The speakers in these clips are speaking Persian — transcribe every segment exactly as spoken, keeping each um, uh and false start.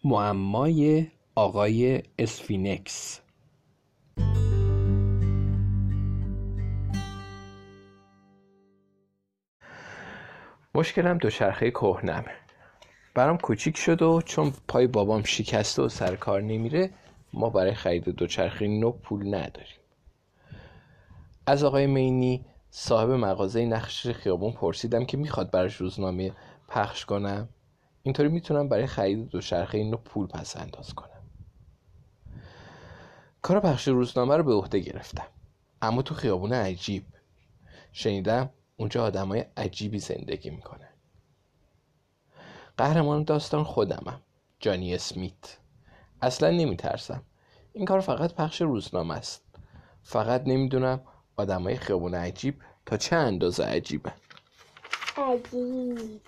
معمای آقای اسفینکس. مشکلم دوچرخه کهنمه. برام کوچیک شد و چون پای بابام شکسته و سر کار نمیره ما برای خرید دوچرخه نو پول نداریم. از آقای مینی صاحب مغازه نقش خیابون پرسیدم که میخواد براش روزنامه پخش کنم، اینطوری میتونم برای خرید دوچرخه نو پول پس انداز کنم. کار پخش روزنامه رو به عهده گرفتم، اما تو خیابون عجیب. شنیدم اونجا آدمای عجیبی زندگی میکنه. قهرمان داستان خودمم، جانی اسمیت. اصلا نمیترسم. این کار فقط پخش روزنامه است. فقط نمیدونم آدمای خیابون عجیب تا چه اندازه عجیبن. عجیب.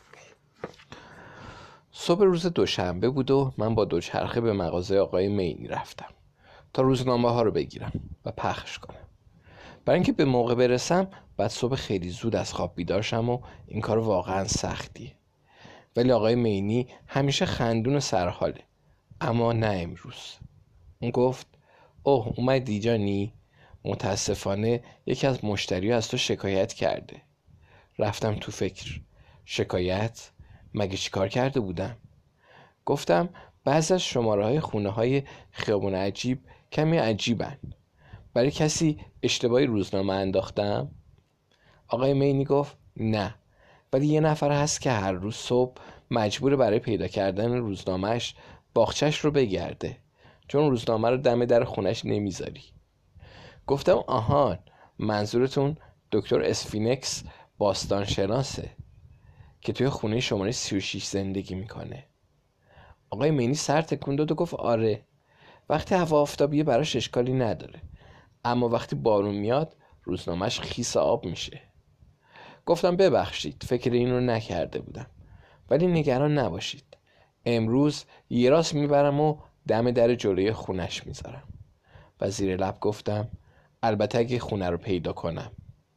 صبح روز دوشنبه بود و من با دوچرخه به مغازه آقای مینی رفتم تا روزنامه ها رو بگیرم و پخش کنم. برای اینکه به موقع برسم بعد صبح خیلی زود از خواب بیدار شم و این کار واقعا سختیه. ولی آقای مینی همیشه خندون و سرحاله، اما نه امروز. اون گفت اوه اومدی جانی؟ متاسفانه یکی از مشتری از تو شکایت کرده. رفتم تو فکر. شکایت؟ مگه چی کار کرده بودم؟ گفتم بعضی از شماره های خونه های خیابون عجیب کمی عجیبن. برای کسی اشتباهی روزنامه انداختم؟ آقای مینی گفت نه، ولی یه نفر هست که هر روز صبح مجبور برای پیدا کردن روزنامهش باغچه‌ش رو بگرده، چون روزنامه رو دم در خونش نمیذاری. گفتم آهان، منظورتون دکتر اسفینکس باستانشناسه که توی خونه شماره سی و شش زندگی میکنه. آقای مینی سر تکون داد و گفت آره، وقتی هوا آفتابیه براش اشکالی نداره، اما وقتی بارون میاد روزنامهش خیس آب میشه. گفتم ببخشید، فکر این رو نکرده بودم، ولی نگران نباشید، امروز یه راست میبرم و دم در جلوی خونش میذارم. و زیر لب گفتم البته اگه خونه رو پیدا کنم.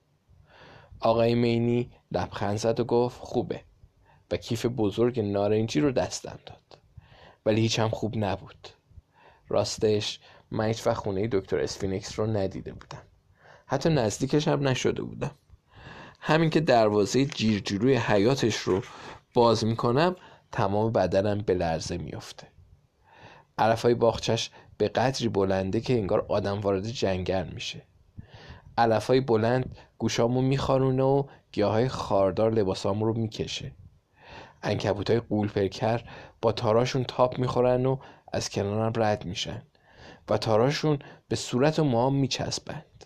آقای مینی لبخند زد و گفت خوبه و کیف بزرگ نارنجی رو دستم داد، ولی هیچ هم خوب نبود. راستش من هیچ وقت خونه دکتر اسفینکس رو ندیده بودم، حتی نزدیکش هم نشده بودم. همین که دروازه جیرجیروی حیاتش رو باز میکنم تمام بدنم به لرزه میفته. علفای باغچش به قدری بلنده که انگار آدم وارد جنگل میشه. علفای بلند گوشامو میخارونه و گیاهای خاردار لباسامو رو میکشه. عنکبوتای قولپرکر با تاراشون تاپ میخورن و از کنارم رد میشن و تاراشون به صورت و موهام میچسبند.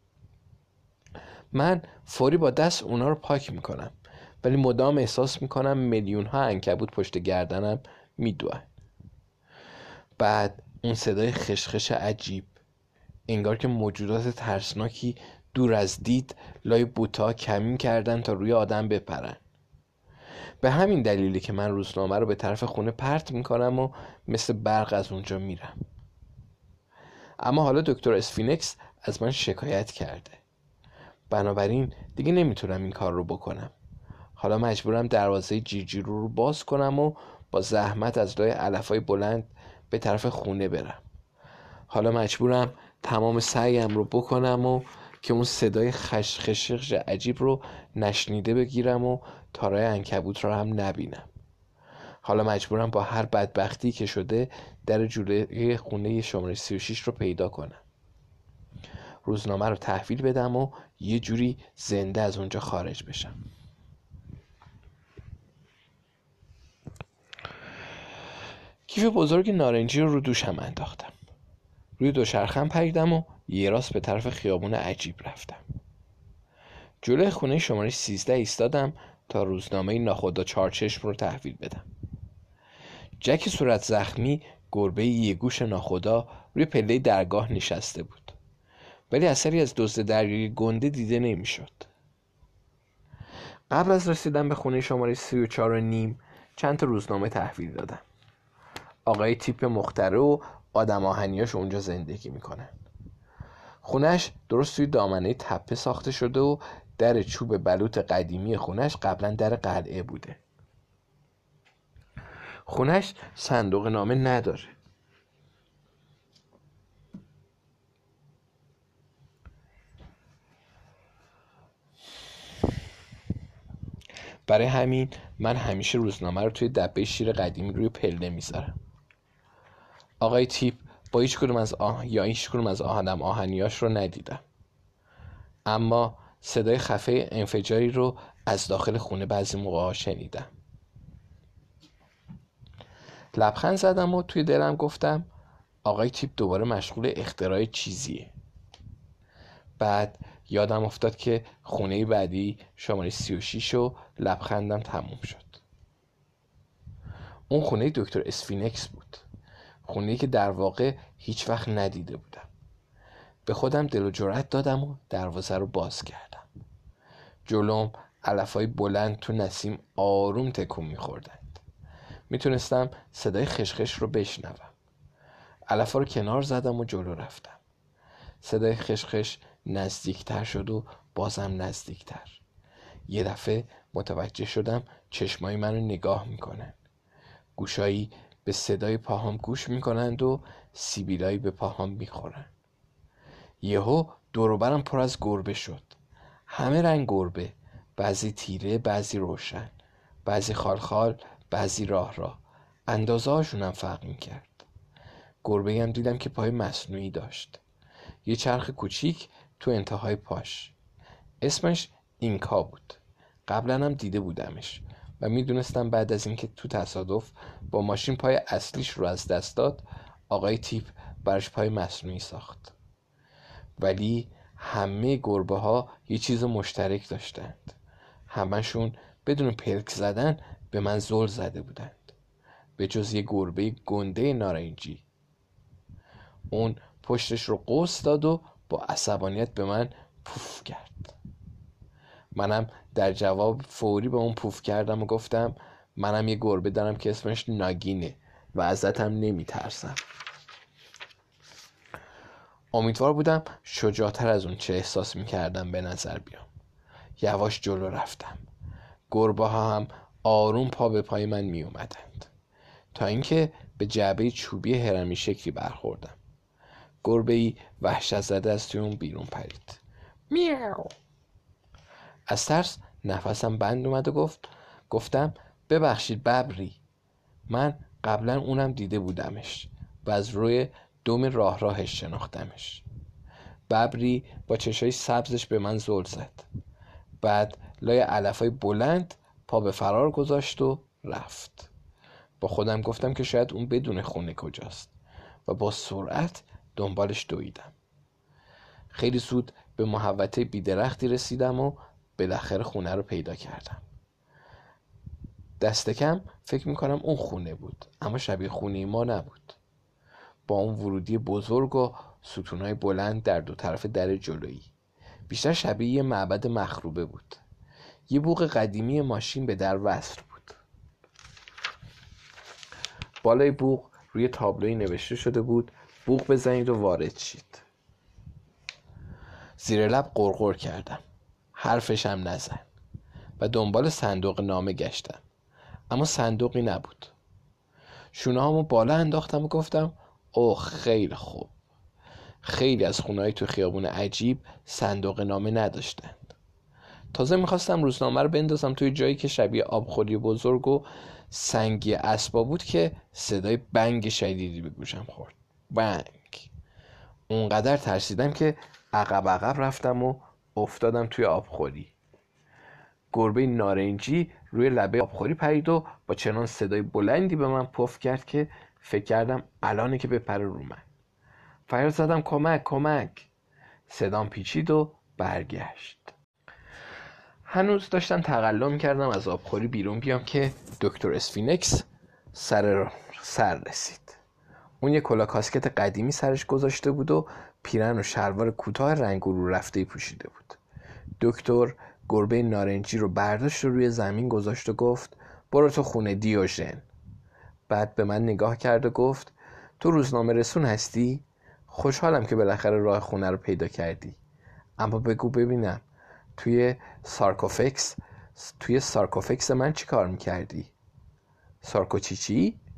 من فوری با دست اونا رو پاک میکنم، ولی مدام احساس میکنم میلیون ها عنکبوت پشت گردنم میدوئن. بعد اون صدای خشخش عجیب، انگار که موجودات ترسناکی دور از دید لای بوتا کمین کردن تا روی آدم بپرن. به همین دلیلی که من روزنامه رو به طرف خونه پرت میکنم و مثل برق از اونجا میرم. اما حالا دکتر اسفینکس از من شکایت کرده، بنابراین دیگه نمیتونم این کار رو بکنم. حالا مجبورم دروازه جیرجیرو رو باز کنم و با زحمت از لای علفای بلند به طرف خونه برم. حالا مجبورم تمام سعیم رو بکنم و که اون صدای خشخشخش عجیب رو نشنیده بگیرم و تارای عنکبوت رو هم نبینم. حالا مجبورم با هر بدبختی که شده در جلوی خونه شماره سی و شش رو پیدا کنم، روزنامه رو تحویل بدم و یه جوری زنده از اونجا خارج بشم. کیف بزرگ نارنجی رو رو دوشم انداختم، روی دوچرخه‌ام پریدم و یه راست به طرف خیابون عجیب رفتم. جلوی خونه شماره سیزده ایستادم تا روزنامه ناخدا چارچشم رو تحویل بدم. جک صورت زخمی گربه یه گوش ناخدا روی پله درگاه نشسته بود، ولی اثری از دزد دریایی گنده دیده نمیشد. قبل از رسیدن به خونه شماره سی و چهار و نیم چند تا روزنامه تحویل دادم. آقای تیپ مخترع و آدم آهنیاش اونجا زندگی میکنن. خونش درست توی دامنه تپه ساخته شده و در چوب بلوط قدیمی خونش قبلا در قلعه بوده. خونش صندوق نامه نداره. برای همین من همیشه روزنامه رو توی دبه شیر قدیمی روی پله میذارم. آقای تیپ با هیچ کدوم از آه... یا هیچ کدوم از آهنم آهنیاش رو ندیدم، اما صدای خفه انفجاری رو از داخل خونه بعضی موقع‌ها شنیدم. لبخند زدم و توی دلم گفتم آقای تیپ دوباره مشغول اختراع چیزیه. بعد یادم افتاد که خونه بعدی شماره سی و شش و لبخندم تموم شد. اون خونه دکتر اسفینکس بود، خونه‌ای که در واقع هیچ وقت ندیده بودم. به خودم دل و جرأت دادم و دروازه رو باز کردم. جلوم علفای بلند تو نسیم آروم تکون می‌خوردند. میتونستم صدای خشخش رو بشنوم. علفا رو کنار زدم و جلو رفتم. صدای خشخش نزدیکتر شد و بازم نزدیکتر. یه دفعه متوجه شدم چشمای منو نگاه میکنن. گوشایی به صدای پاهام گوش میکنند و سیبیلایی به پاهام میخورن. یهو دور و برم پر از گربه شد. همه رنگ گربه، بعضی تیره، بعضی روشن، بعضی خالخال، بعضی راه راه. اندازه هاشونم فرق میکرد. گربه هم دیدم که پای مصنوعی داشت، یه چرخ کوچیک تو انتهای پاش. اسمش اینکا بود. قبلا هم دیده بودمش و میدونستم بعد از اینکه تو تصادف با ماشین پای اصلیش رو از دست داد، آقای تیپ برش پای مصنوعی ساخت. ولی همه گربه ها یه چیز مشترک داشتند. همشون بدون پلک زدن به من زل زده بودند، به جز یه گربه گنده نارنجی. اون پشتش رو قوس داد و با عصبانیت به من پوف کرد. منم در جواب فوری به اون پوف کردم و گفتم منم یه گربه دارم که اسمش ناگینه و ازتم نمی ترسم. امیدوار بودم شجاعتر از اون چه احساس می کردم به نظر بیام. یواش جلو رفتم. گربه ها هم آروم پا به پای من می اومدند تا اینکه به جعبه چوبی هرمی شکلی برخوردم. گربه‌ای وحشت زده از توی اون بیرون پرید. میاو. از ترس نفسم بند اومد و گفت گفتم ببخشید ببری. من قبلا اونم دیده بودمش و از روی دم راه راهش شناختمش. ببری با چشای سبزش به من زل زد. بعد لای علفای بلند پا به فرار گذاشت و رفت. با خودم گفتم که شاید اون بدون خونه کجاست و با سرعت دنبالش دویدم. خیلی زود به محوطه بیدرختی رسیدم و بالاخره خونه رو پیدا کردم. دست کم فکر میکنم اون خونه بود، اما شبیه خونه ما نبود. با اون ورودی بزرگ و ستونای بلند در دو طرف در جلویی، بیشتر شبیه یه معبد مخروبه بود. یه بوق قدیمی ماشین به در وصل بود. بالای بوق روی تابلوی نوشته شده بود بوق بزنید و وارد شید. زیر لب غرغر کردم حرفش هم نزن و دنبال صندوق نامه گشتم، اما صندوقی نبود. شونه هامو بالا انداختم و گفتم اوه خیلی خوب. خیلی از خونه‌های تو خیابون عجیب صندوق نامه نداشتند. تازه میخواستم روزنامه رو بندازم توی جایی که شبیه آبخوری بزرگ و سنگی اسبا بود که صدای بنگ شدیدی به گوشم خورد. بنگ. اونقدر ترسیدم که عقب عقب رفتم و افتادم توی آبخوری. گربه نارنجی روی لبه آبخوری پرید و با چنان صدای بلندی به من پف کرد که فکر کردم الانه که بپره رو من. فریاد زدم کمک کمک. صدام پیچید و برگشت. هنوز داشتم تقلا می‌کردم از آبخوری بیرون بیام که دکتر اسفینکس سر سر رسید. اون یه کلاه کاسکت قدیمی سرش گذاشته بود و پیرن و شلوار کوتاه رنگ رو رفته پوشیده بود. دکتر گربه نارنجی رو برداشت و روی زمین گذاشت و گفت برو تو خونه دیوژن. بعد به من نگاه کرد و گفت تو روزنامه رسون هستی؟ خوشحالم که بالاخره راه خونه رو پیدا کردی، اما بگو ببینم توی سارکوفکس توی سارکوفکس من چی کار میکردی؟ سارکو چی چی؟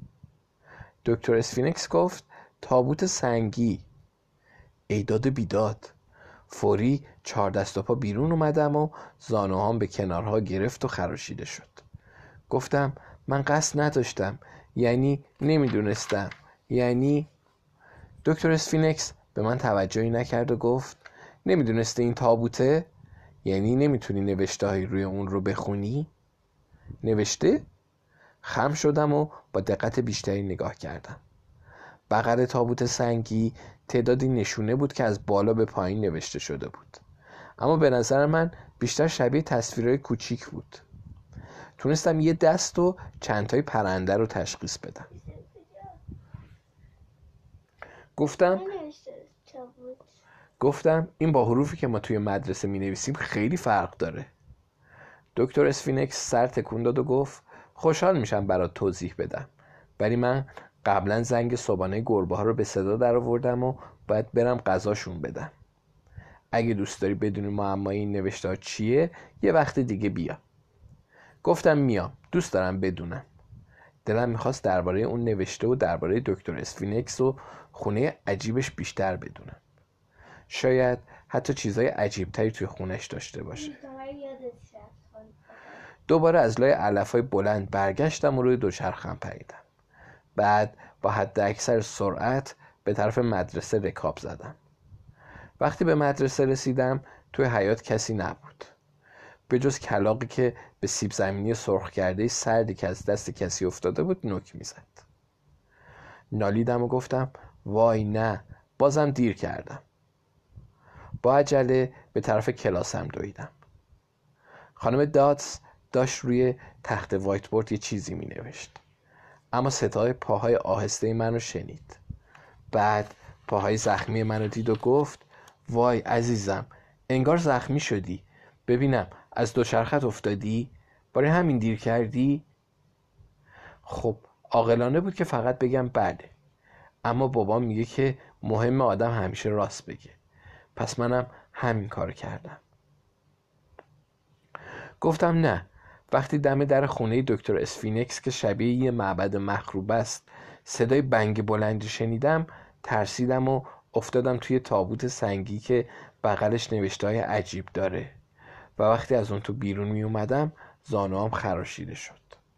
دکتر اسفینکس گفت تابوت سنگی. ایداد بیداد. فوری چهار دست و پا بیرون اومدم و زانوهام به کنارها گرفت و خراشیده شد. گفتم من قصد نداشتم، یعنی نمیدونستم، یعنی دکتر اسفینکس به من توجهی نکرد و گفت نمیدونسته این تابوته؟ یعنی نمیتونی نوشته های روی اون رو بخونی؟ نوشته؟ خم شدم و با دقت بیشتری نگاه کردم. بغل تابوت سنگی تعدادی نشونه بود که از بالا به پایین نوشته شده بود، اما به نظر من بیشتر شبیه تصویرهای کوچیک بود. تونستم یه دست و چند تای پرنده رو تشخیص بدم. گفتم گفتم این با حروفی که ما توی مدرسه می نویسیم خیلی فرق داره. دکتر اسفینکس سر تکون داد و گفت خوشحال میشم برات توضیح بدم، ولی من قبلا زنگ صبحانه گربه ها رو به صدا در آوردم و باید برم غذاشون بدم. اگه دوست داری بدونی معمای این نوشته ها چیه یه وقت دیگه بیا. گفتم میام، دوست دارم بدونم. دلم میخواست درباره اون نوشته و درباره دکتر اسفینکس و خونه عجیبش بیشتر بدونم. شاید حتی چیزای عجیبتری توی خونش داشته باشه. دوباره از لای علفای بلند برگشتم و روی دوچرخه‌ام پریدم. بعد با حد اکثر سرعت به طرف مدرسه رکاب زدم. وقتی به مدرسه رسیدم توی حیاط کسی نبود، به جز کلاغی که به سیب زمینی سرخ کرده سردی که از دست کسی افتاده بود نوک میزد. نالیدم و گفتم وای نه، بازم دیر کردم. با عجله به طرف کلاسم دویدم. خانم داتس داشت روی تخت وایت بورد یه چیزی می نوشت، اما صدای پاهای آهسته منو شنید. بعد پاهای زخمی منو دید و گفت وای عزیزم، انگار زخمی شدی. ببینم از دوچرخت افتادی؟ برای همین دیر کردی؟ خب عاقلانه بود که فقط بگم بله، اما بابام میگه که مهم آدم همیشه راست بگه، پس منم همین کار کردم. گفتم نه. وقتی دم در خونه دکتر اسفینکس که شبیه یه معبد مخروب است صدای بنگ بلندی شنیدم، ترسیدم و افتادم توی تابوت سنگی که بغلش نوشته‌های عجیب داره و وقتی از اون تو بیرون می اومدم زانوام خراشیده شد.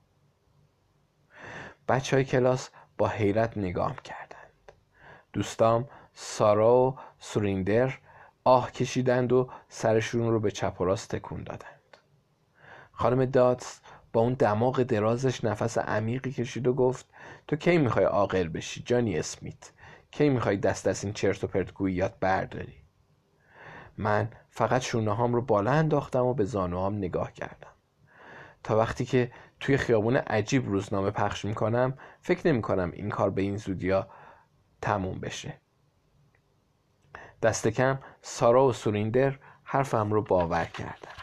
بچه های کلاس با حیرت نگام کردند. دوستام سارا و سوریندر آه کشیدند و سرشون رو به چپ و راست تکون دادند. خانم داتس با اون دماغ درازش نفس عمیقی کشید و گفت تو کی میخوای عاقل بشی جانی اسمیت؟ کی میخوای دست از این چرت و پرت گوییات برداری؟ من فقط شونه هام رو بالا انداختم و به زانوهام نگاه کردم. تا وقتی که توی خیابون عجیب روزنامه پخش میکنم فکر نمی کنم این کار به این زودیا تموم بشه. دست کم سارا و سوریندر حرفم رو باور کردند.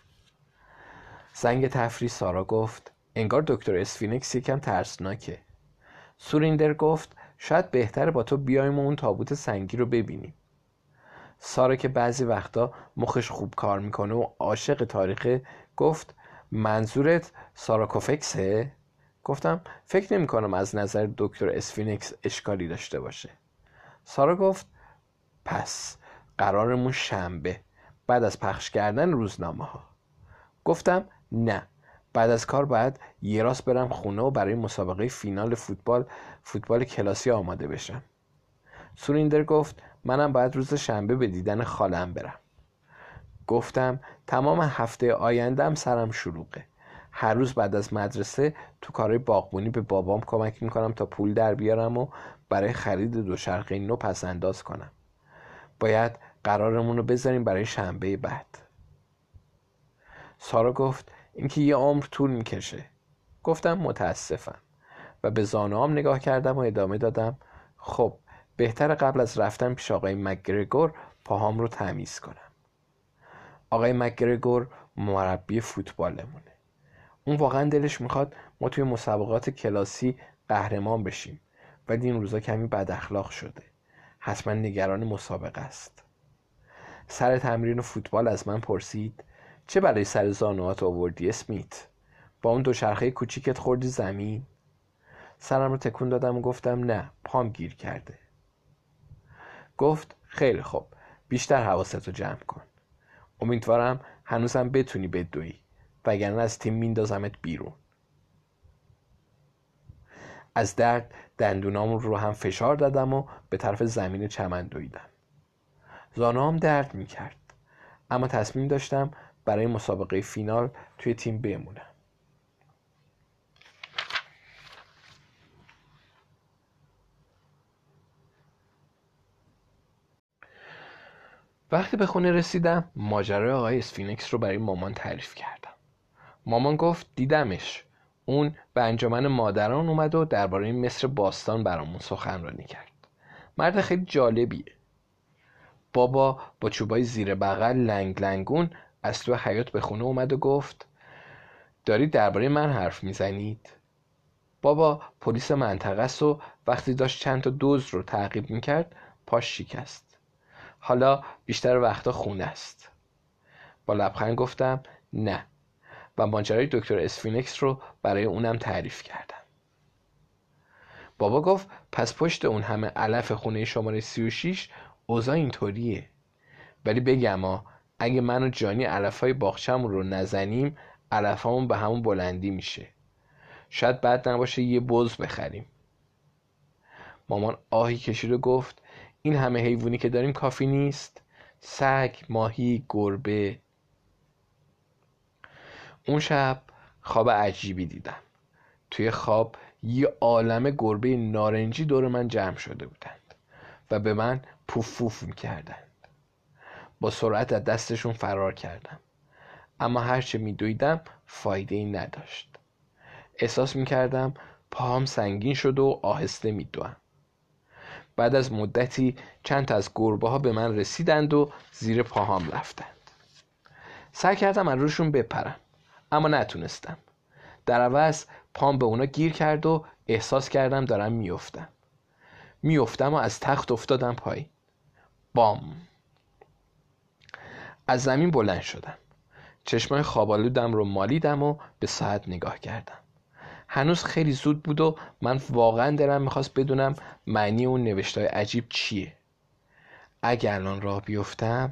زنگ تفریح سارا گفت انگار دکتر اسفینکس یکم ترسناکه. سوریندر گفت شاید بهتره با تو بیایم و اون تابوت سنگی رو ببینیم. سارا که بعضی وقتا مخش خوب کار میکنه و عاشق تاریخه گفت منظورت ساراکوفکسه؟ گفتم فکر نمی کنم از نظر دکتر اسفینکس اشکالی داشته باشه. سارا گفت پس قرارمون شنبه بعد از پخش کردن روزنامه ها. گفتم نه، بعد از کار باید یه راست برم خونه و برای مسابقه فینال فوتبال فوتبال کلاسی آماده بشم. سوریندر گفت منم باید روز شنبه به دیدن خالم برم. گفتم تمام هفته آیندهم سرم شلوغه. هر روز بعد از مدرسه تو کارهای باغبونی به بابام کمک میکنم تا پول در بیارم و برای خرید دوچرخه نو پس انداز کنم. باید قرارمون رو بذاریم برای شنبه بعد. سارا گفت اینکه یه عمر طول میکشه. گفتم متاسفم و به زانوام نگاه کردم و ادامه دادم خب بهتر قبل از رفتن پیش آقای مکگرگور پاهام رو تمیز کنم. آقای مکگرگور مربی فوتبالمونه. اون واقعا دلش میخواد ما توی مسابقات کلاسی قهرمان بشیم، ولی این روزا کمی بد اخلاق شده. حتما نگران مسابقه است. سر تمرین فوتبال از من پرسید چه بلای سر زانوات آوردی اسمیت؟ با اون دوچرخه کوچیکت خوردی زمین؟ سرم رو تکون دادم و گفتم نه، پام گیر کرده. گفت خیلی خوب، بیشتر حواستو جمع کن. امیدوارم هنوزم بتونی بدوی، وگرنه از تیم میندازمت بیرون. از درد دندونامون رو هم فشار دادم و به طرف زمین چمن دویدم. زانوام درد میکرد، اما تصمیم داشتم برای مسابقه فینال توی تیم بمونم. وقتی به خونه رسیدم ماجرای آقای اسفینکس رو برای مامان تعریف کردم. مامان گفت دیدمش، اون به انجمن مادران اومد و درباره مصر باستان برامون سخنرانی کرد. مرد خیلی جالبیه. بابا با چوبای زیر بغل لنگ لنگون از تو حیاط به خونه اومد و گفت دارید درباره من حرف میزنید؟ بابا پلیس منطقه است و وقتی داشت چند تا دزد رو تعقیب میکرد پاش شکست. حالا بیشتر وقتا خونه است. با لبخند گفتم نه و ماجرای دکتر اسفینکس رو برای اونم تعریف کردم. بابا گفت پس پشت اون همه علف خونه شماره سی و شش اوضاع اینطوریه. ولی بگم ها، اگه من و جانی علفهای باغچه‌مون رو نزنیم علفامون به همون بلندی میشه. شاید بد نباشه یه بز بخریم. مامان آهی کشید و گفت این همه حیوانی که داریم کافی نیست؟ سگ، ماهی، گربه. اون شب خواب عجیبی دیدم. توی خواب یه عالمه گربه نارنجی دور من جمع شده بودند و به من پوف پوف میکردند. با سرعت از دستشون فرار کردم، اما هرچه میدویدم فایده ای نداشت. احساس میکردم پاهم سنگین شد و آهسته میدوم. بعد از مدتی چند تا از گربه ها به من رسیدند و زیر پاهام رفتند. سعی کردم از روشون بپرم، اما نتونستم. در عوض پام به اونا گیر کرد و احساس کردم دارم میافتم. میافتم و از تخت افتادم پایین. بام! از زمین بلند شدم. چشمای خوابالودم رو مالیدم و به ساعت نگاه کردم. هنوز خیلی زود بود و من واقعا دلم میخواست بدونم معنی اون نوشتای عجیب چیه. اگه الان راه بیفتم.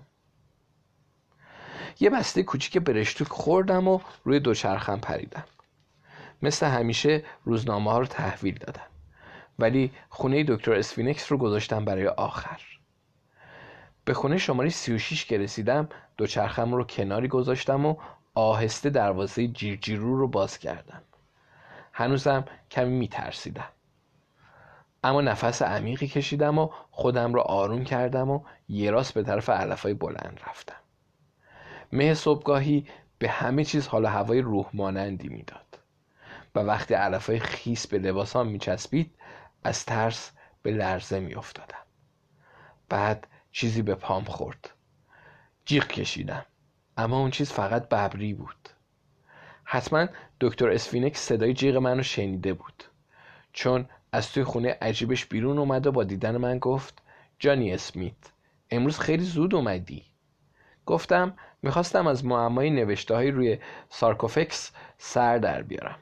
یه بسته کوچیک برشتوک خوردم و روی دوچرخم پریدم. مثل همیشه روزنامه ها رو تحویل دادم، ولی خونه دکتر اسفینکس رو گذاشتم برای آخر. به خونه شماره سی و شش که رسیدم دوچرخم رو کناری گذاشتم و آهسته دروازه جیرجیرو رو باز کردم. هنوزم کمی میترسیدم، اما نفس عمیقی کشیدم و خودم رو آروم کردم و یه راست به طرف علفای بلند رفتم. مه صبحگاهی به همه چیز حال و هوای روح مانندی میداد و وقتی علفای خیس به لباسام میچسبید از ترس به لرزه میافتادم. بعد چیزی به پام خورد. جیغ کشیدم، اما اون چیز فقط ببری بود. حتما دکتر اسفینکس صدای جیغ منو شنیده بود، چون از توی خونه عجیبش بیرون اومد و با دیدن من گفت جانی اسمیت، امروز خیلی زود اومدی. گفتم میخواستم از معمای نوشته های روی سارکوفکس سر در بیارم.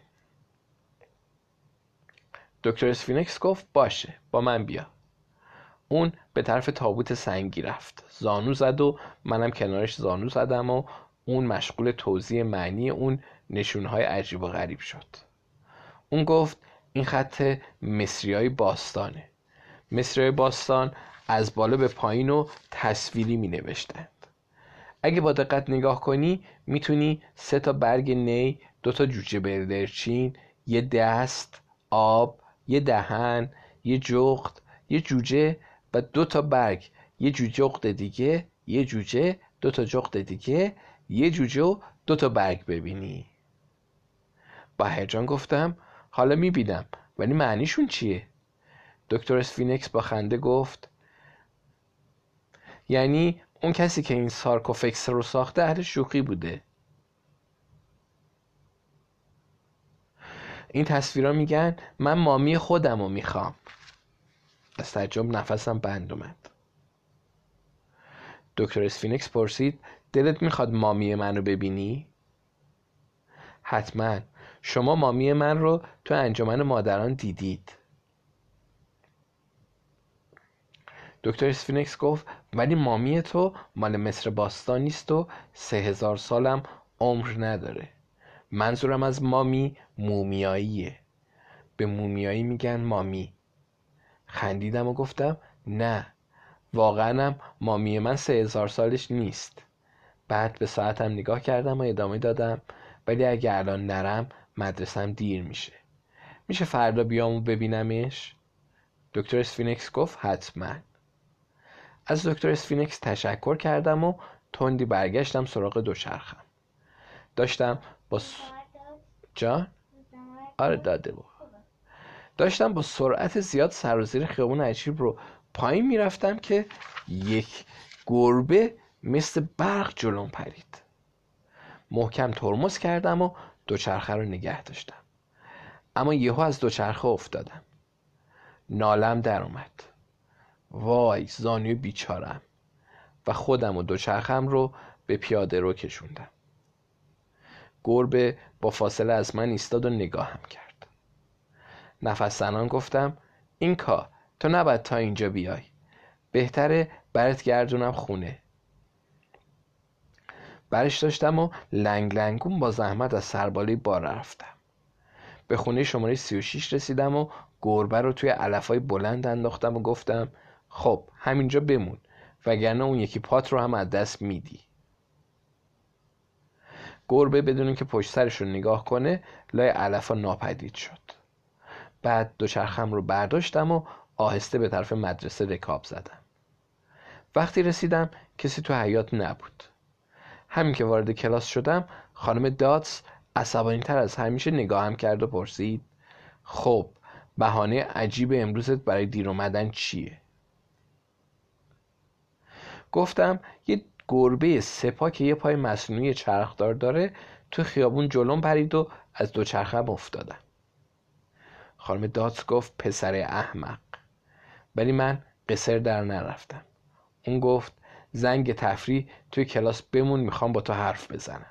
دکتر اسفینکس گفت باشه، با من بیا. اون به طرف تابوت سنگی رفت، زانو زد و منم کنارش زانو زدم و اون مشغول توضیح معنی اون نشونهای عجیب و غریب شد. اون گفت این خط مصریای باستانه. مصریای باستان از بالا به پایین و تصویری می نوشتند. اگه با دقت نگاه کنی میتونی سه تا برگ نی، دو تا جوجه بلدرچین، یه دست آب، یه دهن، یه جغد، یه جوجه و دو تا برگ، یه جوجه جغد دیگه، یه جوجه، دو تا جغد دیگه، یه جوجه و دو تا برگ ببینی. با هیجان گفتم حالا میبینم، ولی معنیشون چیه؟ دکتر اسفینکس با خنده گفت یعنی اون کسی که این سارکوفکس رو ساخته اهل شوخی بوده. این تصویرها میگن من مامی خودم رو میخوام. از تعجب نفسم بند اومد. دکتر اسفینکس پرسید دلت میخواد مامی منو ببینی؟ حتما، شما مامی من رو تو انجمن مادران دیدید. دکتر اسفینکس گفت ولی مامی تو مال مصر باستان نیست و سه هزار سالم عمر نداره. منظورم از مامی مومیاییه. به مومیایی میگن مامی. خندیدم و گفتم نه، واقعا هم مامی من سه هزار سالش نیست. بعد به ساعتم نگاه کردم و ادامه دادم ولی اگه الان نرم مدرسم دیر میشه. میشه فردا بیام و ببینمش؟ دکتر اسفینکس گفت حتما. از دکتر اسفینکس تشکر کردم و تندی برگشتم سراغ دوچرخم. داشتم با س... جان؟ آره داده بود. داشتم با سرعت زیاد سر و زیر خیابون عجیب رو پایین میرفتم که یک گربه مثل برق جلوم پرید. محکم ترمز کردم و دوچرخه رو نگه داشتم، اما یهو از دوچرخه افتادم. نالم در اومد. وای زانوی بیچارم. و خودم و دوچرخم رو به پیاده رو کشوندم. گربه با فاصله از من ایستاد و نگاهم کرد. نفس زنان گفتم اینکا تو نباید تا اینجا بیای، بهتره برات گردونم خونه. برش داشتم و لنگ لنگون با زحمت از سربالی بار رفتم. به خونه شماره سی و شش رسیدم و گربه رو توی علفای بلند انداختم و گفتم خب همینجا بمون وگرنه اون یکی پات رو هم از دست میدی. گربه بدون اینکه پشت سرش رو نگاه کنه لای علفا ناپدید شد. بعد دوچرخم رو برداشتم و آهسته به طرف مدرسه رکاب زدم. وقتی رسیدم کسی تو حیاط نبود. همین که وارد کلاس شدم خانم داتس عصبانی تر از همیشه نگاهم کرد و پرسید خب بهانه عجیب امروزت برای دیر اومدن چیه؟ گفتم یه گربه سپا که یه پای مصنوعی چرخدار داره تو خیابون جلوم پرید و از دوچرخه‌ام افتادم. خانم داتس گفت پسر احمق. ولی من قصر در نرفتم. اون گفت زنگ تفریح توی کلاس بمون، میخوام با تو حرف بزنم.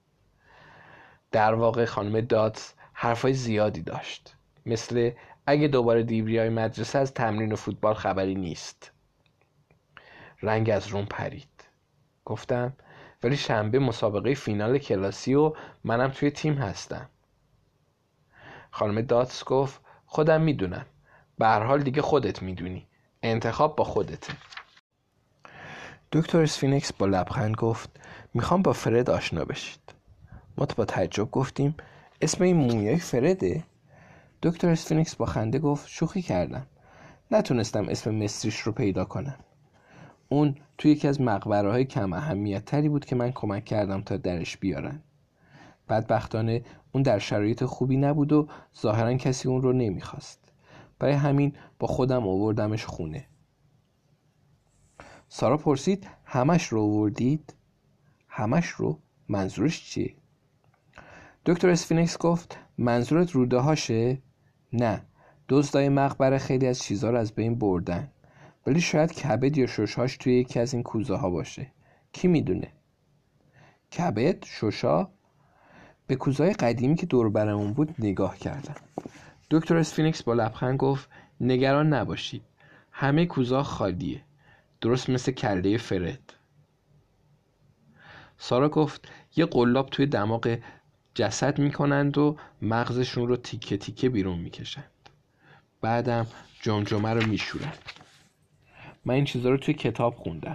در واقع خانم داتس حرفای زیادی داشت، مثل اگه دوباره دیوریای مدرسه از تمرین فوتبال خبری نیست. رنگ از روم پرید. گفتم ولی شنبه مسابقه فینال کلاسی و منم توی تیم هستم. خانم داتس گفت خودم میدونم، به هر حال دیگه خودت میدونی، انتخاب با خودته. دکتر اسفینکس با لبخند گفت میخوام با فرد آشنا بشید. ما با تعجب گفتیم اسم این مومیای فرده؟ دکتر اسفینکس با خنده گفت شوخی کردم، نتونستم اسم مصریش رو پیدا کنم. اون توی یکی از مقبره‌های کم اهمیت تری بود که من کمک کردم تا درش بیارن. بدبختانه اون در شرایط خوبی نبود و ظاهرا کسی اون رو نمیخواست. برای همین با خودم آوردمش خونه. سارا پرسید همش رو آوردید؟ همش رو؟ منظورش چیه؟ دکتر اسفینکس گفت منظورت روده هاشه؟ نه، دزدای مقبره خیلی از چیزها رو از بین بردن، ولی شاید کبد یا ششهاش توی یکی از این کوزه ها باشه. کی میدونه؟ کبد؟ ششا؟ به کوزه های قدیمی که دور برمون بود نگاه کردم. دکتر اسفینکس با لبخند گفت نگران نباشید، همه کوزه ها خالیه، درست مثل کله فرد. سارا گفت یه قلاب توی دماغ جسد میکنند و مغزشون رو تیکه تیکه بیرون میکشند، بعدم جمجمه رو میشورند. من این چیزا رو توی کتاب خوندم.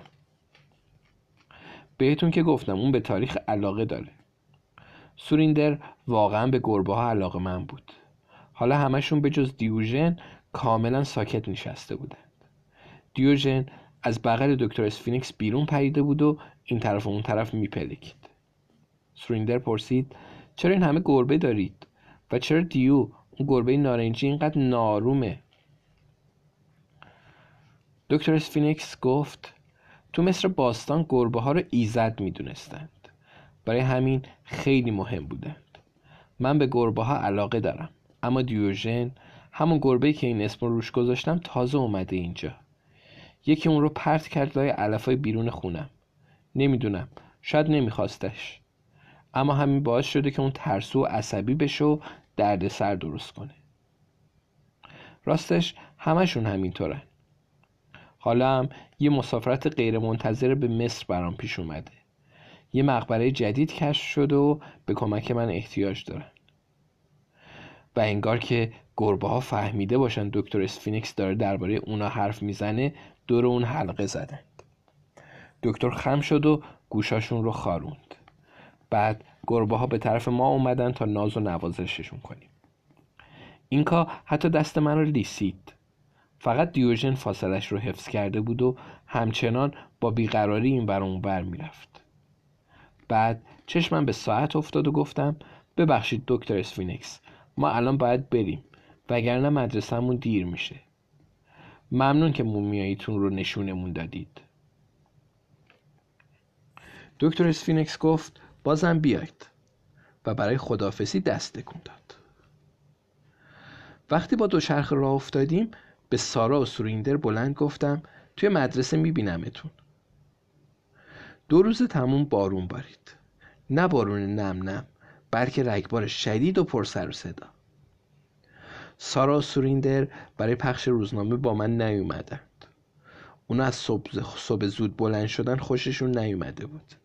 بهتون که گفتم اون به تاریخ علاقه داره. سوریندر واقعا به گربه ها علاقه من بود. حالا همشون به جز دیوژن کاملا ساکت نشسته بودند. دیوژن از بغل دکتر اسفینکس بیرون پریده بود و این طرف و اون طرف میپلکید. سوریندر پرسید چرا این همه گربه دارید؟ و چرا دیو اون گربه نارنجی اینقدر نارومه؟ دکتر اسفینکس گفت تو مصر باستان گربه ها رو ایزد میدونستند، برای همین خیلی مهم بودند. من به گربه ها علاقه دارم، اما دیوژن، همون گربه‌ای که این اسم رو روش گذاشتم، تازه اومده اینجا. یکی اون رو پرت کرد لای علفای بیرون خونم. نمیدونم، شاید نمیخواستش. اما همین باعث شده که اون ترسو و عصبی بشه و دردسر درست کنه. راستش همشون همینطورن. حالا هم یه مسافرت غیر منتظره به مصر برام پیش اومده. یه مقبره جدید کشف شده و به کمک من احتیاج دارن. و انگار که گربه ها فهمیده باشن دکتر اسفینکس داره درباره اونا حرف میزنه، دور اون حلقه زدند. دکتر خم شد و گوشاشون رو خاروند. بعد گربه ها به طرف ما اومدن تا ناز و نوازششون کنیم. اینکا حتی دست من رو لیسید. فقط دیوژن فاصلش رو حفظ کرده بود و همچنان با بیقراری این بر اون بر میرفت. بعد چشمم به ساعت افتاد و گفتم ببخشید دکتر اسفینکس، ما الان باید بریم وگرنه مدرسه‌مون دیر میشه. ممنون که مومیاییتون رو نشونمون دادید. دکتر اسفینکس گفت بازم بیاید و برای خداحافظی دست تکون داد. وقتی با دوچرخه راه افتادیم به سارا و سوریندر بلند گفتم توی مدرسه میبینمتون. دو روز تموم بارون بارید. نه بارون نم نم، بلکه رگبار شدید و پر سر و صدا. سارا و سوریندر برای پخش روزنامه با من نیومدند. اونا از صبح, صبح زود بلند شدن خوششون نیومده بود.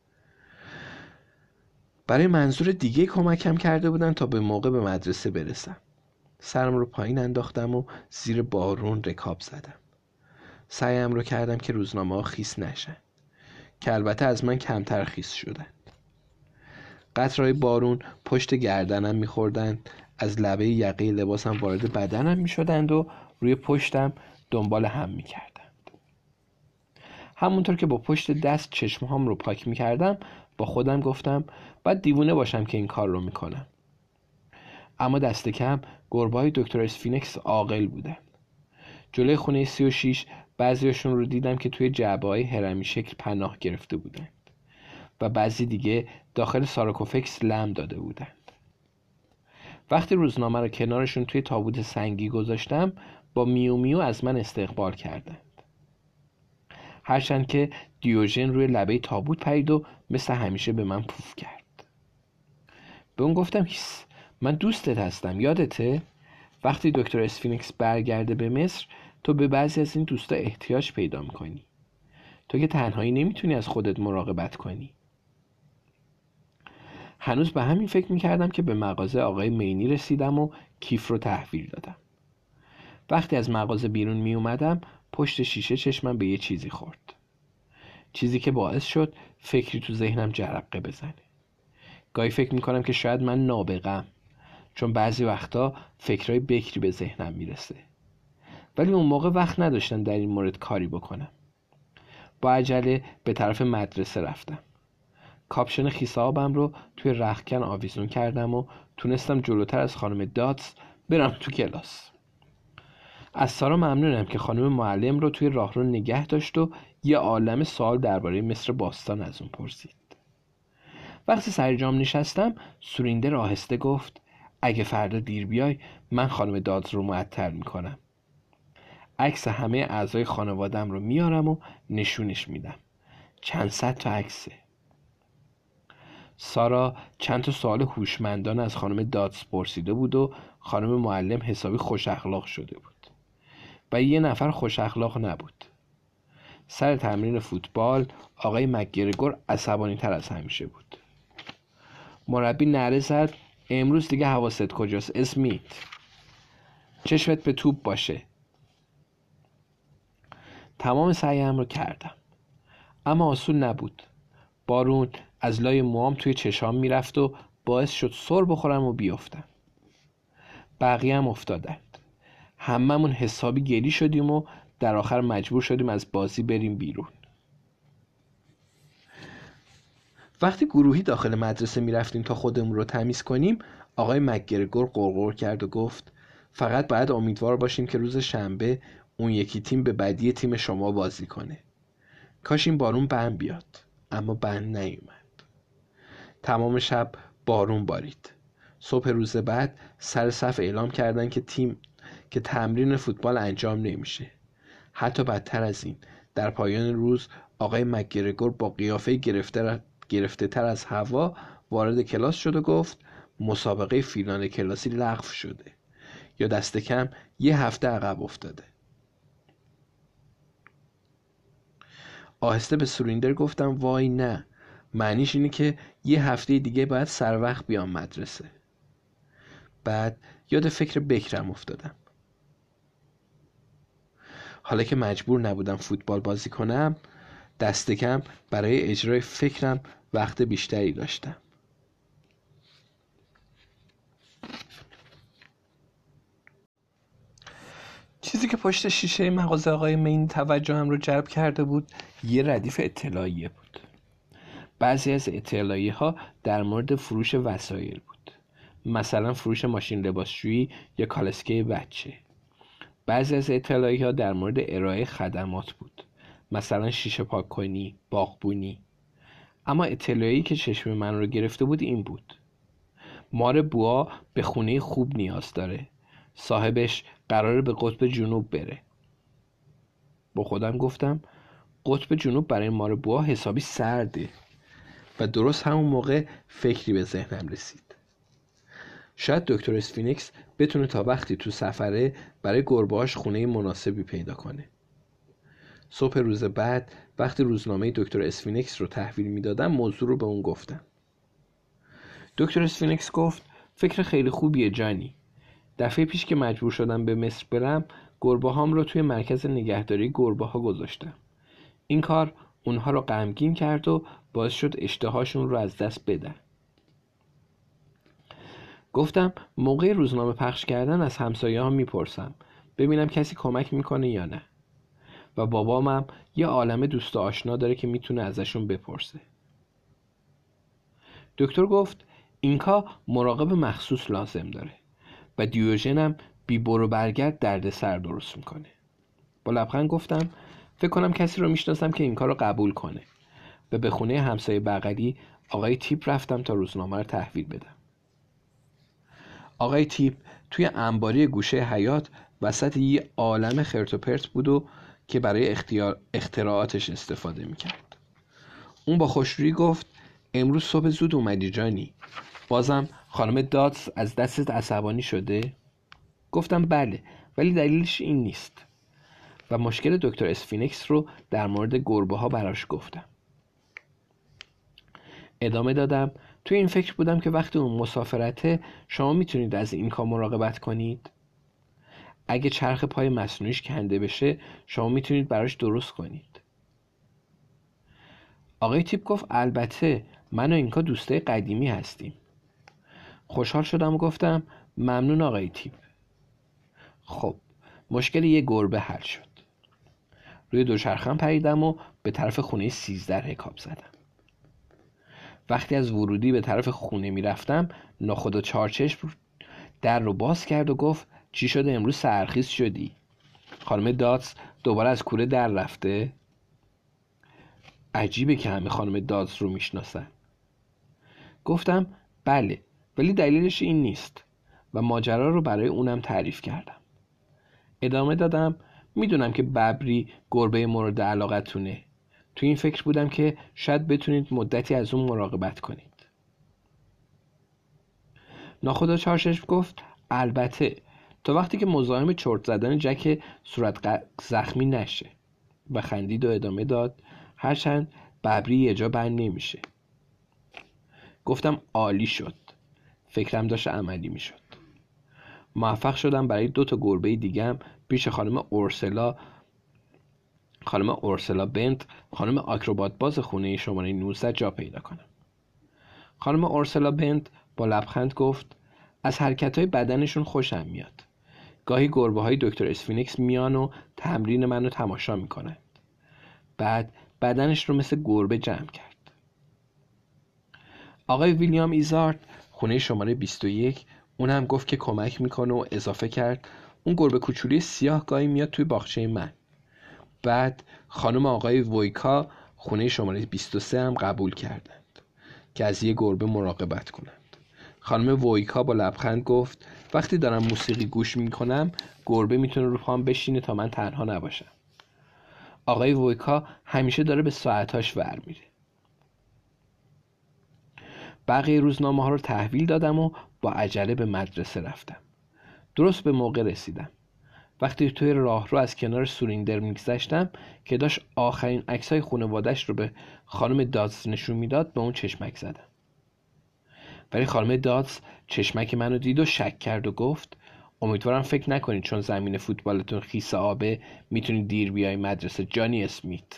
برای منظور دیگه کمکم کرده بودن تا به موقع به مدرسه برسم. سرم رو پایین انداختم و زیر بارون رکاب زدم. سعیم رو کردم که روزنامه ها خیس نشن، که البته از من کمتر خیس شدن. قطرهای بارون پشت گردنم میخوردند، از لبه یقه لباسم وارد بدنم میشدند و روی پشتم دنبال هم میکردند. همونطور که با پشت دست چشمهام رو پاک میکردم با خودم گفتم باید دیوونه باشم که این کار رو میکنم. اما دست کم گربه‌های دکتر اسفینکس عاقل بودن. جلوی خونه سی و شیش بعضیاشون رو دیدم که توی جعبه‌های هرمی شکل پناه گرفته بودند و بعضی دیگه داخل ساراکوفکس لم داده بودند. وقتی روزنامه رو کنارشون توی تابوت سنگی گذاشتم با میو میو از من استقبال کردند. هرچند که دیوژن روی لبه تابوت پرید و مثل همیشه به من پوف کرد. به اون گفتم هیس، من دوستت هستم، یادته؟ وقتی دکتر اسفینکس برگرده به مصر تو به بعضی از این دوستا احتیاج پیدا میکنی. تو که تنهایی نمیتونی از خودت مراقبت کنی. هنوز به همین فکر میکردم که به مغازه آقای مینی رسیدم و کیف رو تحویل دادم. وقتی از مغازه بیرون میومدم پشت شیشه چشمم به یه چیزی خورد. چیزی که باعث شد فکری تو ذهنم جرقه بزنه. گاهی فکر میکنم که شاید من نابغه‌ام، چون بعضی وقتا فکرای بکری به ذهنم میرسه. ولی اون موقع وقت نداشتم در این مورد کاری بکنم. با عجله به طرف مدرسه رفتم. کاپشن خیس آبم رو توی رختکن آویزون کردم و تونستم جلوتر از خانم داتس برم تو کلاس. از سارا ممنونم که خانم معلم رو توی راهرو نگه داشت و یه عالم سوال درباره مصر باستان از اون پرسید. وقتی سر جام نشستم سوریندر آهسته گفت اگه فردا دیر بیای من خانم داتس رو معطل میکنم. عکس همه اعضای خانوادم رو میارم و نشونش میدم. چند صد تا عکسه. سارا چند تا سوال هوشمندانه از خانم داتس پرسیده بود و خانم معلم حسابی خوش اخلاق شده بود. و یه نفر خوش اخلاق نبود. سر تمرین فوتبال آقای مکگرگور عصبانی تر از همیشه بود. مربی نعره زد امروز دیگه حواست کجاست اسمیت؟ چشمت به توپ باشه. تمام سعیم رو کردم اما آسون نبود. بارون از لای موام توی چشام میرفت و باعث شد سر بخورم و بیفتم. بقیه هم افتادند. هممون حسابی گلی شدیم و در آخر مجبور شدیم از بازی بریم بیرون. وقتی گروهی داخل مدرسه میرفتیم تا خودمون رو تمیز کنیم آقای مکگرگور غرغر کرد و گفت فقط باید امیدوار باشیم که روز شنبه اون یکی تیم به بدی تیم شما بازی کنه. کاش این بارون بند بیاد، اما بند نیومد. تمام شب بارون بارید. صبح روز بعد سر صف اعلام کردن که تیم که تمرین فوتبال انجام نمیشه. حتی بدتر از این در پایان روز آقای مکگرگور با قیافه گرفته, گرفته تر از هوا وارد کلاس شد و گفت مسابقه فیلان کلاسی لغو شده یا دست کم یه هفته عقب افتاده. آهسته به سوریندر گفتم وای نه، معنیش اینه که یه هفته دیگه باید سر وقت بیام مدرسه. بعد یاد فکر بکرم افتادم. حالا که مجبور نبودم فوتبال بازی کنم، دست کم برای اجرای فکرم وقت بیشتری داشتم. چیزی که پشت شیشه مغازه آقای مین توجهم رو جلب کرده بود یه ردیف اطلاعیه بود. بعضی از اطلاعیه ها در مورد فروش وسایل بود، مثلا فروش ماشین لباسشویی یا کالسکه بچه. بعضی از اطلاعیه ها در مورد ارائه خدمات بود، مثلا شیشه پاک کنی، باغبونی. اما اطلاعیه‌ای که چشم من رو گرفته بود این بود: مار بوا به خونه خوب نیاز داره، صاحبش قراره به قطب جنوب بره. با خودم گفتم قطب جنوب برای مار بوا حسابی سرده و درست همون موقع فکری به ذهنم رسید. شاید دکتر اسفینکس بتونه تا وقتی تو سفره برای گربه‌هاش خونه مناسبی پیدا کنه. صبح روز بعد وقتی روزنامه دکتر اسفینکس رو تحویل میدادم موضوع رو به اون گفتم. دکتر اسفینکس گفت فکر خیلی خوبیه جانی. دفعه پیش که مجبور شدم به مصر برم، گربه هام رو توی مرکز نگهداری گربه ها گذاشتم. این کار اونها رو غمگین کرد و باعث شد اشتهاشون رو از دست بدن. گفتم موقع روزنامه پخش کردن از همسایه ها میپرسم ببینم کسی کمک میکنه یا نه. و بابامم یه عالمه دوست و آشنا داره که میتونه ازشون بپرسه. دکتر گفت اینکا مراقب مخصوص لازم داره و دیوژنم بی برو برگرد درد سر درست میکنه. با لبخند گفتم فکر کنم کسی رو میشناسم که این کار رو قبول کنه و به خونه همسایه بغلی آقای تیپ رفتم تا روزنامه رو تحویل بدم. آقای تیپ توی انباری گوشه حیاط وسط یه عالم خرت و پرت بود و که برای اختیار اختراعاتش استفاده میکرد. اون با خوشرویی گفت امروز صبح زود اومدی جانی، بازم خانم داتس از دستت عصبانی شده؟ گفتم بله، ولی دلیلش این نیست. و مشکل دکتر اسفینکس رو در مورد گربه ها براش گفتم. ادامه دادم توی این فکر بودم که وقتی اون مسافرته شما میتونید از این کار مراقبت کنید. اگه چرخ پای مصنوعیش کنده بشه شما میتونید براش درست کنید. آقای تیپ گفت البته من و اینکا دوستای قدیمی هستیم. خوشحال شدم و گفتم ممنون آقای تیپ. خب مشکل یه گربه حل شد. روی دوچرخه‌ام پریدم و به طرف خونه سیزده رکاب زدم. وقتی از ورودی به طرف خونه میرفتم ناخدا چارچشم در رو باز کرد و گفت چی شده امروز سرخیز شدی؟ خانم داتس دوباره از کوره در رفته؟ عجیبه که همه خانم داتس رو میشناسن. گفتم بله، ولی دلیلش این نیست و ماجرا رو برای اونم تعریف کردم. ادامه دادم میدونم که ببری گربه مورد علاقتونه. تو این فکر بودم که شاید بتونید مدتی از اون مراقبت کنید. ناخدا چارچشم گفت البته تا وقتی که مزاحم چرت زدن جک صورت زخمی نشه و خندید و ادامه داد هرچند ببری یه جا بند نمیشه. گفتم عالی شد. فکرم داشت عملی میشد. موفق شدم برای دو تا گربه دیگم پیش خانم اورسلا خانم اورسلا بنت خانم آکروبات باز خونه شماره نوزده جا پیدا کنم. خانم اورسلا بنت با لبخند گفت از حرکت‌های بدنشون خوشم میاد. گاهی گربه‌های دکتر اسفینکس میان و تمرین منو تماشا میکنند. بعد بدنش رو مثل گربه جمع کرد. آقای ویلیام ایزارد خونه شماره بیست و یک اونم گفت که کمک میکنه و اضافه کرد اون گربه کوچولی سیاه گاهی میاد توی باغچه من. بعد خانم آقای وویکا خونه شماره بیست و سه هم قبول کردند که از یه گربه مراقبت کنند. خانم وویکا با لبخند گفت وقتی دارم موسیقی گوش میکنم گربه میتونه رو پام بشینه تا من تنها نباشم. آقای وویکا همیشه داره به ساعتاش ور میره. بقیه روزنامه ها رو تحویل دادم و با عجله به مدرسه رفتم. درست به موقع رسیدم. وقتی توی راه رو از کنار سوریندر میگذشتم که داشت آخرین عکسای خانواده‌اش رو به خانم دادز نشون میداد، به اون چشمک زدم. ولی خانم دادز چشمک منو دید و شک کرد و گفت امیدوارم فکر نکنید چون زمین فوتبالتون خیس آبه میتونید دیر بیای مدرسه جانی اسمیت.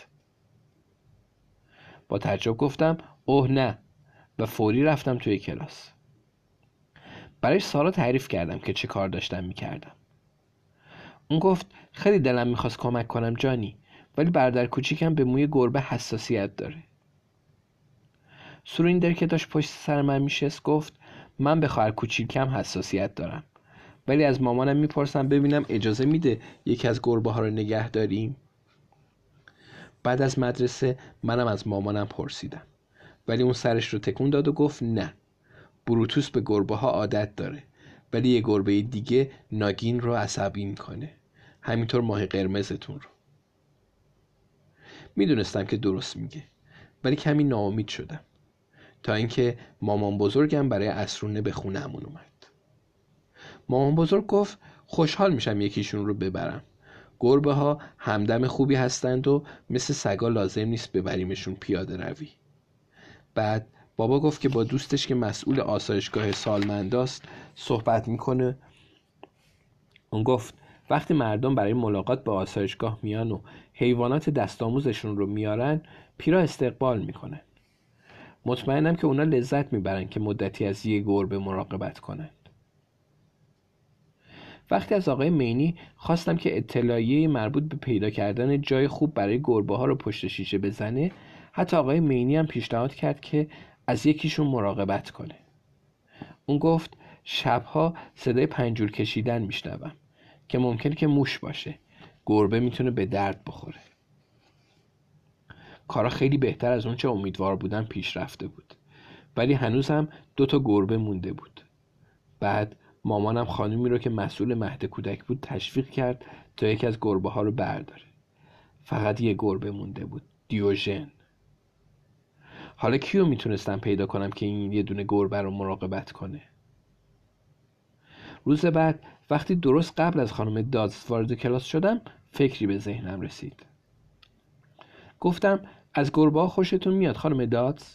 با تعجب گفتم اوه نه و فوری رفتم توی کلاس. برای سارا تعریف کردم که چه کار داشتم میکردم. اون گفت خیلی دلم میخواست کمک کنم جانی، ولی برادر کوچیکم به موی گربه حساسیت داره. سوریندر که داشت پشت سر من میشست گفت من به خواهر کوچیکم حساسیت دارم، ولی از مامانم میپرسم ببینم اجازه میده یکی از گربه ها رو نگه داریم. بعد از مدرسه منم از مامانم پرسیدم، ولی اون سرش رو تکون داد و گفت نه، بروتوس به گربه ها عادت داره، ولی یه گربه دیگه ناگین رو عصبی میکنه، همینطور ماه قرمزتون رو. میدونستم که درست میگه، ولی کمی ناامید شدم تا اینکه مامان بزرگم برای عصرونه به خونه‌مون اومد. مامان بزرگ گفت خوشحال میشم یکیشون رو ببرم. گربه ها همدم خوبی هستند و مثل سگا لازم نیست ببریمشون پیاده روی. بعد بابا گفت که با دوستش که مسئول آسایشگاه سالمنداست صحبت میکنه. اون گفت وقتی مردم برای ملاقات با آسایشگاه میان و حیوانات دستاموزشون رو میارن، پیرا استقبال میکنن. مطمئنم که اونا لذت میبرن که مدتی از یه گربه مراقبت کنن. وقتی از آقای مینی خواستم که اطلاعیه مربوط به پیدا کردن جای خوب برای گربه ها رو پشت شیشه بزنه، حتی آقای مینی هم پیشنهاد کرد که از یکیشون مراقبت کنه. اون گفت شبها صدای پنجول کشیدن میشنوم که ممکنه که موش باشه. گربه میتونه به درد بخوره. کارا خیلی بهتر از اون چه امیدوار بودم پیش رفته بود، ولی هنوز هم دو تا گربه مونده بود. بعد مامانم خانومی رو که مسئول مهد کودک بود تشویق کرد تا یکی از گربه ها رو برداره. فقط یه گربه مونده بود، دیوژن. حالا کیو میتونستم پیدا کنم که این یه دونه گربه رو مراقبت کنه؟ روز بعد وقتی درست قبل از خانم دادز وارد کلاس شدم، فکری به ذهنم رسید. گفتم از گربه ها خوشتون میاد خانم دادز؟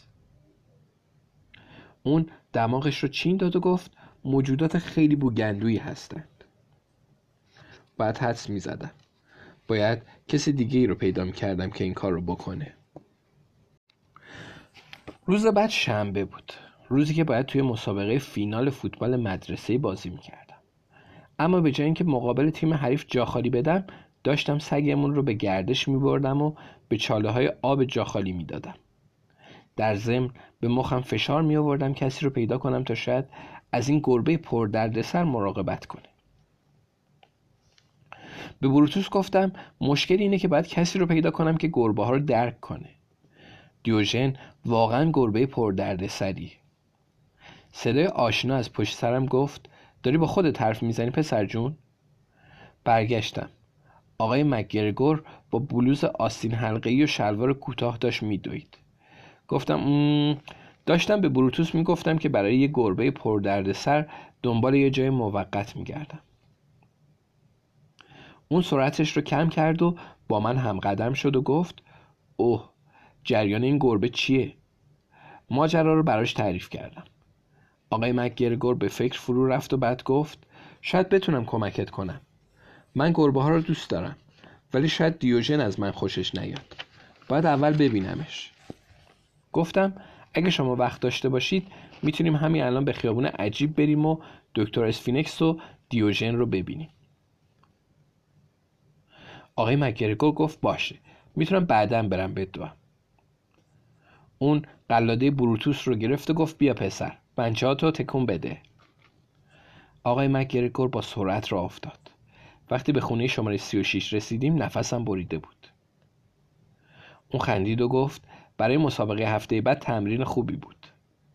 اون دماغش رو چین داد و گفت موجودات خیلی بوگندویی هستند. بعد حدس می زدم باید کسی دیگه ای رو پیدا می کردم که این کار رو بکنه. روز بعد شنبه بود، روزی که باید توی مسابقه فینال فوتبال مدرسه‌ای بازی می کردم. اما به جای اینکه مقابل تیم حریف جاخالی بدم، داشتم سگمون رو به گردش می بردم و به چاله های آب جاخالی می دادم. در ضمن به مخم فشار می آوردم کسی رو پیدا کنم تا شاید از این گربه پر دردسر مراقبت کنه. به بروتوس گفتم مشکل اینه که باید کسی رو پیدا کنم که گربه ها رو درک کنه. دیوژن واقعا گربه پر دردسری. صدای آشنا از پشت سرم گفت داری با خودت حرف میزنی پسر جون؟ برگشتم. آقای مکگرگور با بلوز آستین حلقه‌ای و شلوار کوتاه داشت میدوید. گفتم داشتم به بروتوس میگفتم که برای یه گربه پر دردسر دنبال یه جای موقت میگردم. اون سرعتش رو کم کرد و با من هم قدم شد و گفت اوه جریان این گربه چیه؟ ماجرا رو براش تعریف کردم. آقای مکگرگور به فکر فرو رفت و بعد گفت شاید بتونم کمکت کنم. من گربه ها رو دوست دارم، ولی شاید دیوژن از من خوشش نیاد. باید اول ببینمش. گفتم اگه شما وقت داشته باشید میتونیم همین الان به خیابون عجیب بریم و دکتر اسفینکس و دیوژن رو ببینیم. آقای مکگرگور گفت باشه، میتونم بعداً برم بدوام. اون قلاده بروتوس رو گرفت و گفت بیا پسر، پنجه‌هاتو تکون بده. آقای مکگرگور با سرعت راه افتاد. وقتی به خونه شماره سی و شش رسیدیم نفسم بریده بود. اون خندید و گفت برای مسابقه هفته بعد تمرین خوبی بود.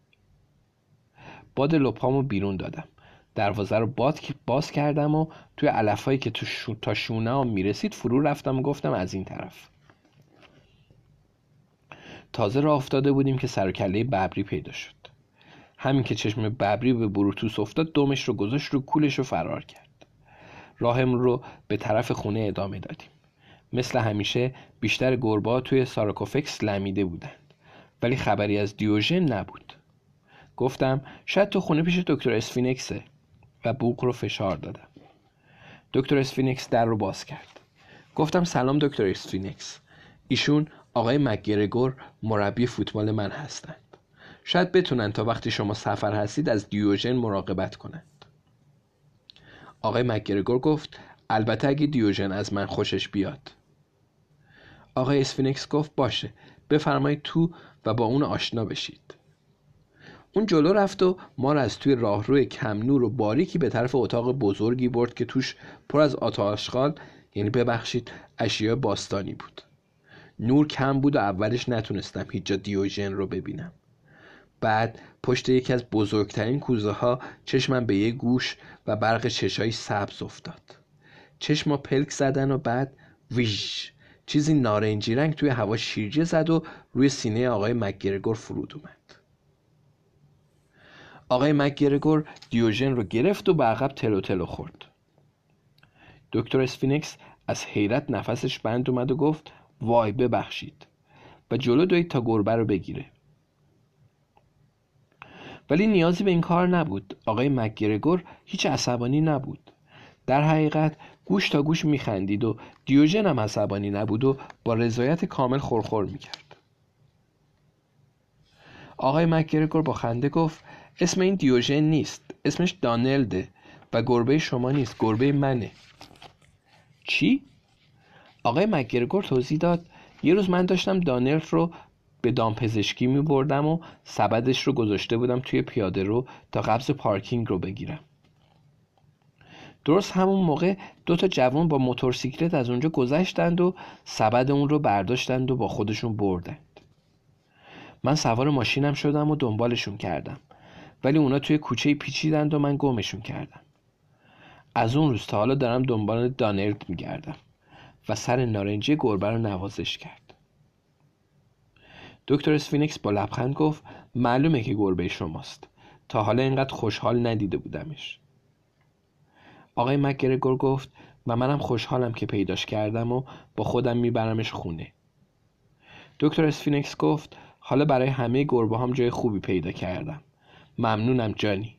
باد لپامو بیرون دادم. دروازه رو باز کردم و توی علفایی که تو شو تا شونه‌ام میرسید فرو رفتم و گفتم از این طرف. تازه راه افتاده بودیم که سر و کله ببری پیدا شد. همین که چشم ببری به بروتوس افتاد دمش رو گذاشت رو کولش رو فرار کرد. راهمون رو به طرف خونه ادامه دادیم. مثل همیشه بیشتر گربه‌ها توی سارکوفکس لمیده بودند، ولی خبری از دیوژن نبود. گفتم شاید تو خونه پیش دکتر اسفینکسه و بوق رو فشار دادم. دکتر اسفینکس در رو باز کرد. گفتم سلام دکتر اسفینکس. ایشون آقای مکگرگور مربی فوتبال من هستند. شاید بتونن تا وقتی شما سفر هستید از دیوژن مراقبت کنند. آقای مکگرگور گفت البته اگه دیوژن از من خوشش بیاد. آقای اسفینکس گفت باشه، بفرمایید تو و با اون آشنا بشید. اون جلو رفت و ما را از توی راهروی کم نور و باریکی به طرف اتاق بزرگی برد که توش پر از آتش‌خال، یعنی ببخشید اشیاء باستانی بود. نور کم بود و اولش نتونستم هیچ جا دیوژن رو ببینم. بعد پشت یکی از بزرگترین کوزه ها چشمم به یه گوش و برق چشای سبز افتاد. چشما پلک زدن و بعد ویژ چیزی نارنجی رنگ توی هوا شیرجه زد و روی سینه آقای مکگرگور فرود اومد. آقای مکگرگور دیوژن رو گرفت و به عقب تلو تلو خورد. دکتر اسفینکس از حیرت نفسش بند اومد و گفت وای ببخشید و جلو دوید تا گربه رو بگیره. ولی نیازی به این کار نبود. آقای مکگرگور هیچ عصبانی نبود. در حقیقت گوش تا گوش میخندید و دیوژن هم عصبانی نبود و با رضایت کامل خورخور میکرد. آقای مکگرگور با خنده گفت اسم این دیوژن نیست، اسمش دانلده و گربه شما نیست، گربه منه. چی؟ آقای مکگرگور توضیح داد یه روز من داشتم دانلد رو به دامپزشکی می بردم و سبدش رو گذاشته بودم توی پیاده رو تا قبض پارکینگ رو بگیرم. درست همون موقع دو تا جوان با موتورسیکلت از اونجا گذشتند و سبد اون رو برداشتند و با خودشون بردند. من سوار ماشینم شدم و دنبالشون کردم، ولی اونا توی کوچه پیچیدند و من گمشون کردم. از اون روز تا حالا دارم دنبال دانلد میگردم و سر نارنجی گربه رو نوازش کرد. دکتر اسفینکس با لبخند گفت معلومه که گربه شماست، تا حالا اینقدر خوشحال ندیده بودمش. آقای مکگرگور گفت و منم خوشحالم که پیداش کردم و با خودم میبرمش خونه. دکتر اسفینکس گفت حالا برای همه گربه هم جای خوبی پیدا کردم. ممنونم جانی.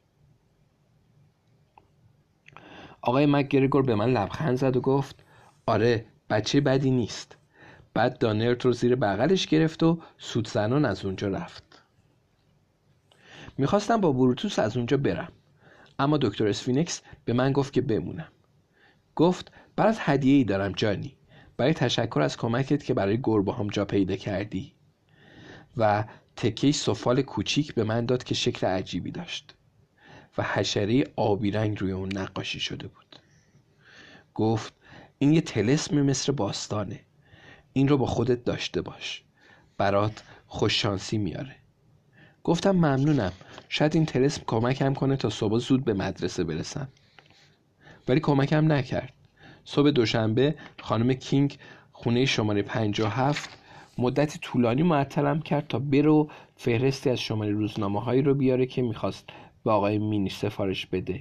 آقای مکگرگور به من لبخند زد و گفت آره بچه بدی نیست. بعد دانلد رو زیر بغلش گرفت و سوت زنان از اونجا رفت. میخواستم با بروتوس از اونجا برم، اما دکتر اسفینکس به من گفت که بمونم. گفت برات هدیه‌ای دارم جانی، برای تشکر از کمکت که برای گربه هم جا پیدا کردی. و تکه‌ای سفال کوچیک به من داد که شکل عجیبی داشت و حشره آبی رنگ روی اون نقاشی شده بود. گفت این یه طلسم مصر باستانه، این رو با خودت داشته باش، برات خوششانسی میاره. گفتم ممنونم، شاید این طلسم کمکم کنه تا صبح زود به مدرسه برسم. ولی کمکم نکرد. صبح دوشنبه خانم کینگ خونه شماره پنجاه و هفت مدتی طولانی معطلم کرد تا برو فهرستی از شماره روزنامه هایی رو بیاره که میخواست به آقای مینی سفارش بده.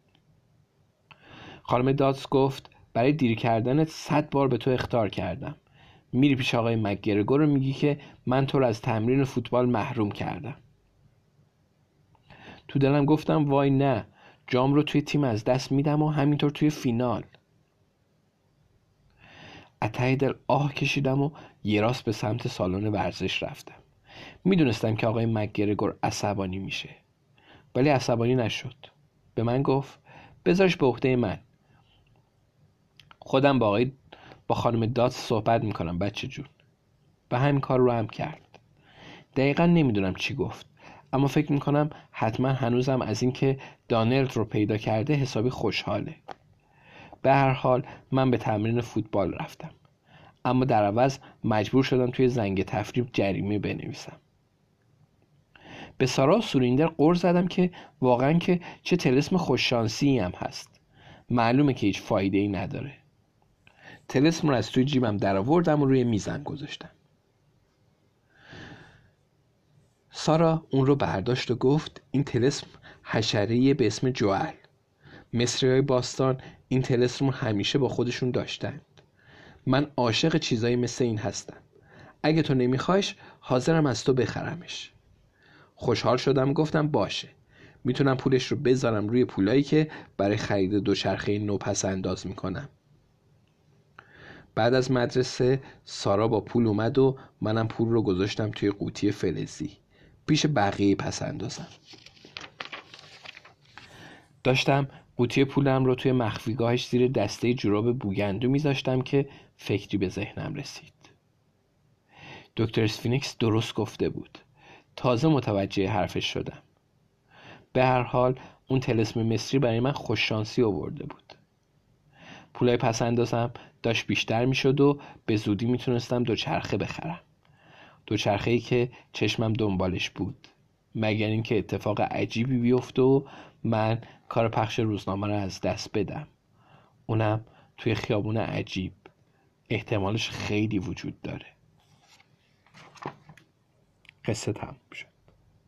خانم داتس گفت برای دیر کردنت صد بار به تو اخطار کردم. میری پیش آقای مکگرگور رو میگی که من تو رو از تمرین فوتبال محروم کردم. تو دلم گفتم وای نه، جام رو توی تیم از دست میدم و همینطور توی فینال. ته دل آه کشیدم و یه راست به سمت سالن ورزش رفتم. میدونستم که آقای مکگرگور عصبانی میشه، ولی عصبانی نشد. به من گفت بذارش به عهده من، خودم با آقای با خانم دات صحبت میکنم بچه جون. و همین کار رو هم کرد. دقیقا نمیدونم چی گفت، اما فکر میکنم حتما هنوزم از این که دانلد رو پیدا کرده حسابی خوشحاله. به هر حال من به تمرین فوتبال رفتم، اما در عوض مجبور شدم توی زنگ تفریح جریمه بنویسم. به سارا سوریندر قرض زدم که واقعا که چه طلسم خوششانسی هم هست. معلومه که هیچ فایده ای نداره. طلسم رو از توی جیبم در آوردم و روی میزم گذاشتم. سارا اون رو برداشت و گفت این طلسم حشره‌ای به اسم جوئل. مصری‌های باستان این طلسم رو همیشه با خودشون داشتند. من عاشق چیزایی مثل این هستم. اگه تو نمیخوایش حاضرم از تو بخرمش. خوشحال شدم، گفتم باشه. میتونم پولش رو بذارم روی پولایی که برای خرید دوچرخه نو پس انداز میکنم. بعد از مدرسه سارا با پول اومد و منم پول رو گذاشتم توی قوطی فلزی پیش بقیه پس اندازم. داشتم قوطی پولم رو توی مخفیگاهش زیر دسته جوراب بوگندو میذاشتم که فکری به ذهنم رسید. دکتر اسفینکس درست گفته بود. تازه متوجه حرفش شدم. به هر حال اون طلسم مصری برای من خوششانسی آورده بود. پولای پس اندازم داشت بیشتر میشد و به زودی میتونستم دوچرخه بخرم. دوچرخه‌ای که چشمم دنبالش بود، مگر اینکه اتفاق عجیبی بیفته و من کار پخش روزنامه رو از دست بدم. اونم توی خیابون عجیب. احتمالش خیلی وجود داره. قصه تموم شد.